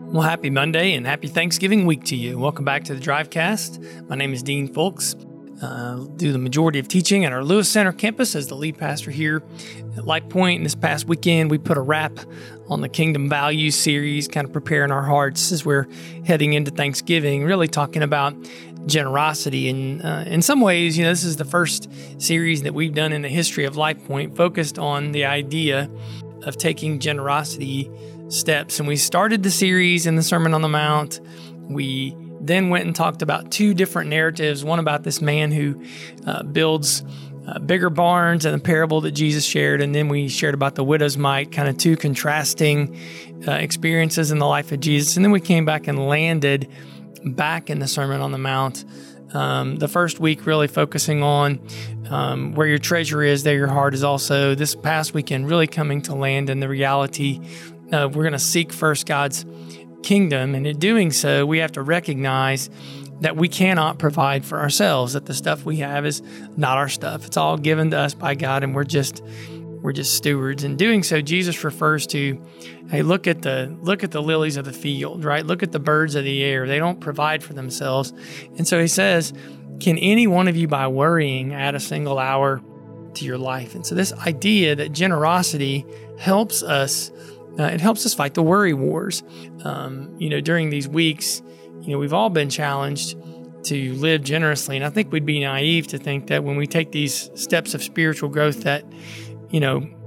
Well, happy Monday and happy Thanksgiving week to you. Welcome back to the Drivecast. My name is Dean Folks. Do the majority of teaching at our Lewis Center campus as the lead pastor here at Life Point. And this past weekend, we put a wrap on the Kingdom Values series, kind of preparing our hearts as we're heading into Thanksgiving, really talking about generosity. And in some ways, this is the first series that we've done in the history of Life Point focused on the idea of taking generosity steps. And we started the series in the Sermon on the Mount. We then went and talked about two different narratives, one about this man who builds bigger barns and the parable that Jesus shared. And then we shared about the widow's mite, kind of two contrasting experiences in the life of Jesus. And then we came back and landed back in the Sermon on the Mount. The first week really focusing on where your treasure is, there your heart is also. This past weekend really coming to land in the reality we're going to seek first God's kingdom. And in doing so, we have to recognize that we cannot provide for ourselves, that the stuff we have is not our stuff. It's all given to us by God, and we're just stewards. In doing so, Jesus refers to, hey, look at the lilies of the field, right? Look at the birds of the air. They don't provide for themselves. And so he says, can any one of you by worrying add a single hour to your life? And so this idea that generosity helps us fight the worry wars. During these weeks, we've all been challenged to live generously. And I think we'd be naive to think that when we take these steps of spiritual growth that, we're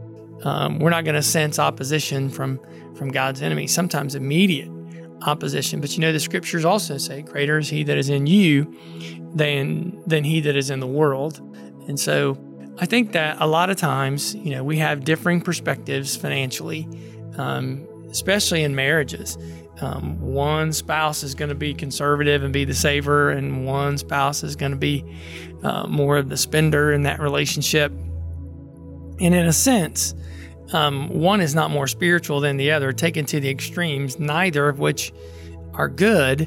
not going to sense opposition from God's enemies, sometimes immediate opposition. But the scriptures also say, greater is he that is in you than he that is in the world. And so I think that a lot of times, we have differing perspectives financially, especially in marriages. One spouse is going to be conservative and be the saver, and one spouse is going to be more of the spender in that relationship. And in a sense, one is not more spiritual than the other, taken to the extremes, neither of which are good.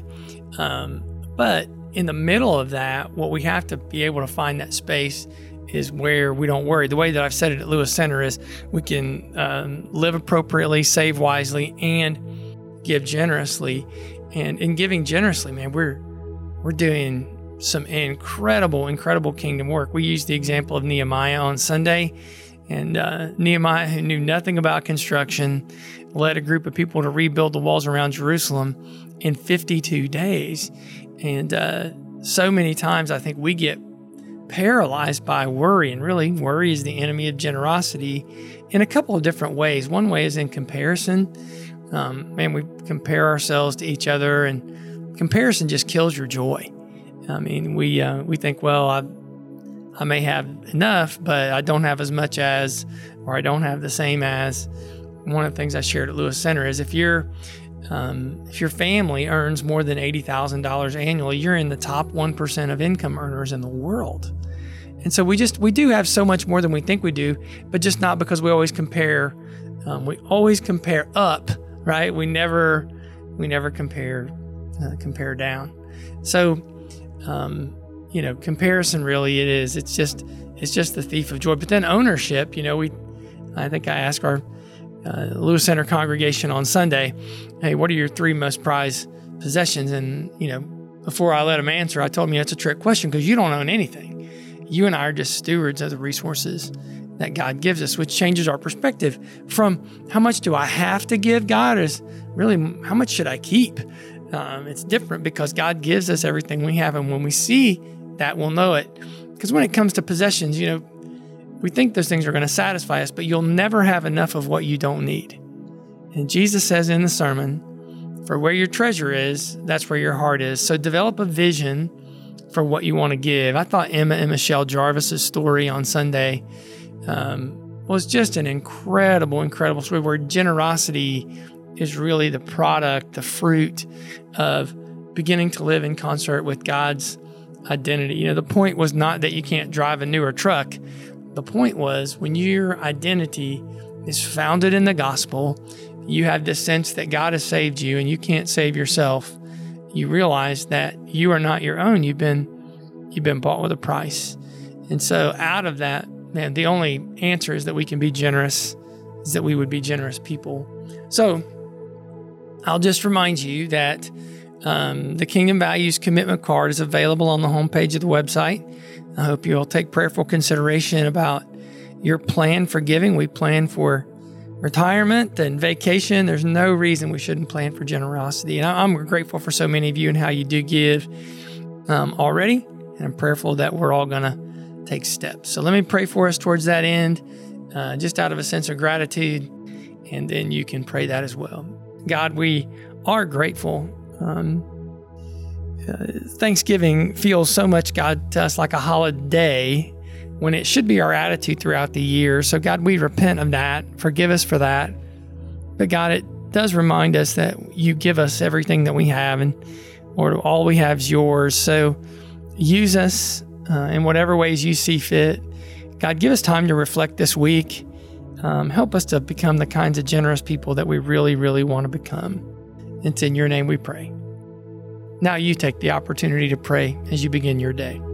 But in the middle of that, what we have to be able to find that space is where we don't worry. The way that I've said it at Lewis Center is we can live appropriately, save wisely, and give generously. And in giving generously, man, we're doing some incredible kingdom work. We used the example of Nehemiah on Sunday. And Nehemiah, who knew nothing about construction, led a group of people to rebuild the walls around Jerusalem in 52 days. And so many times I think we get paralyzed by worry, and really worry is the enemy of generosity in a couple of different ways. One way is in comparison. We compare ourselves to each other, and comparison just kills your joy. We think, well, I may have enough, but I don't have as much as, or I don't have the same as. One of the things I shared at Lewis Center is if your family earns more than $80,000 annually, you're in the top 1% of income earners in the world. And so we do have so much more than we think we do, but just not because we always compare. We always compare up, right? We never compare down. So, comparison really it's just the thief of joy. But then ownership, I think I asked our Lewis Center congregation on Sunday, hey, what are your three most prized possessions? And, before I let them answer, I told them, it's a trick question because you don't own anything. You and I are just stewards of the resources that God gives us, which changes our perspective from how much do I have to give God is really how much should I keep? It's different because God gives us everything we have. And when we see that, we'll know it. Because when it comes to possessions, we think those things are going to satisfy us, but you'll never have enough of what you don't need. And Jesus says in the sermon, for where your treasure is, that's where your heart is. So develop a vision for what you want to give. I thought Emma and Michelle Jarvis's story on Sunday was just an incredible story where generosity is really the product, the fruit of beginning to live in concert with God's identity. The point was not that you can't drive a newer truck. The point was when your identity is founded in the gospel, you have this sense that God has saved you and you can't save yourself. You realize that you are not your own. You've been bought with a price. And so out of that, man, the only answer is that we can be generous, is that we would be generous people. So I'll just remind you that the Kingdom Values Commitment Card is available on the homepage of the website. I hope you'll take prayerful consideration about your plan for giving. We plan for retirement and vacation. There's no reason we shouldn't plan for generosity. And I'm grateful for so many of you and how you do give already. And I'm prayerful that we're all going to take steps. So let me pray for us towards that end, just out of a sense of gratitude. And then you can pray that as well. God, we are grateful. Thanksgiving feels so much, God, to us like a holiday when it should be our attitude throughout the year. So God, we repent of that. Forgive us for that. But God, it does remind us that you give us everything that we have, and Lord, all we have is yours. So use us in whatever ways you see fit. God, give us time to reflect this week. Help us to become the kinds of generous people that we really, really want to become. It's in your name we pray. Now you take the opportunity to pray as you begin your day.